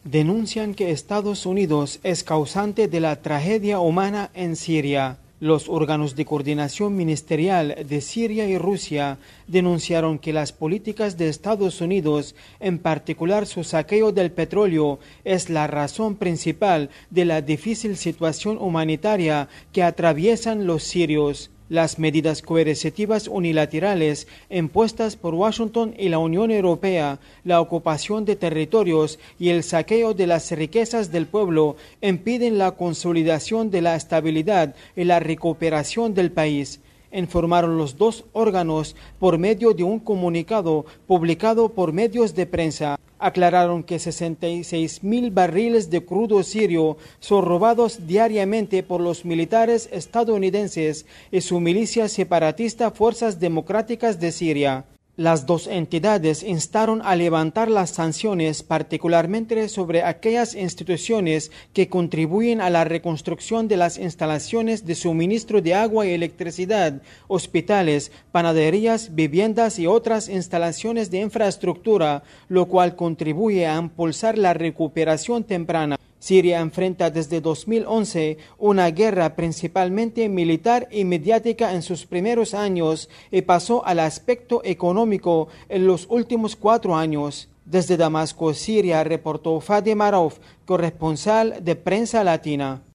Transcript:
denuncian que Estados Unidos es causante de la tragedia humana en Siria. Los órganos de coordinación ministerial de Siria y Rusia denunciaron que las políticas de Estados Unidos, en particular su saqueo del petróleo, es la razón principal de la difícil situación humanitaria que atraviesan los sirios. Las medidas coercitivas unilaterales impuestas por Washington y la Unión Europea, la ocupación de territorios y el saqueo de las riquezas del pueblo impiden la consolidación de la estabilidad y la recuperación del país, informaron los dos órganos por medio de un comunicado publicado por medios de prensa. Aclararon que 66.000 barriles de crudo sirio son robados diariamente por los militares estadounidenses y su milicia separatista Fuerzas Democráticas de Siria. Las dos entidades instaron a levantar las sanciones, particularmente sobre aquellas instituciones que contribuyen a la reconstrucción de las instalaciones de suministro de agua y electricidad, hospitales, panaderías, viviendas y otras instalaciones de infraestructura, lo cual contribuye a impulsar la recuperación temprana. Siria enfrenta desde 2011 una guerra principalmente militar y mediática en sus primeros años y pasó al aspecto económico en los últimos 4 años. Desde Damasco, Siria, reportó Fadi Marouf, corresponsal de Prensa Latina.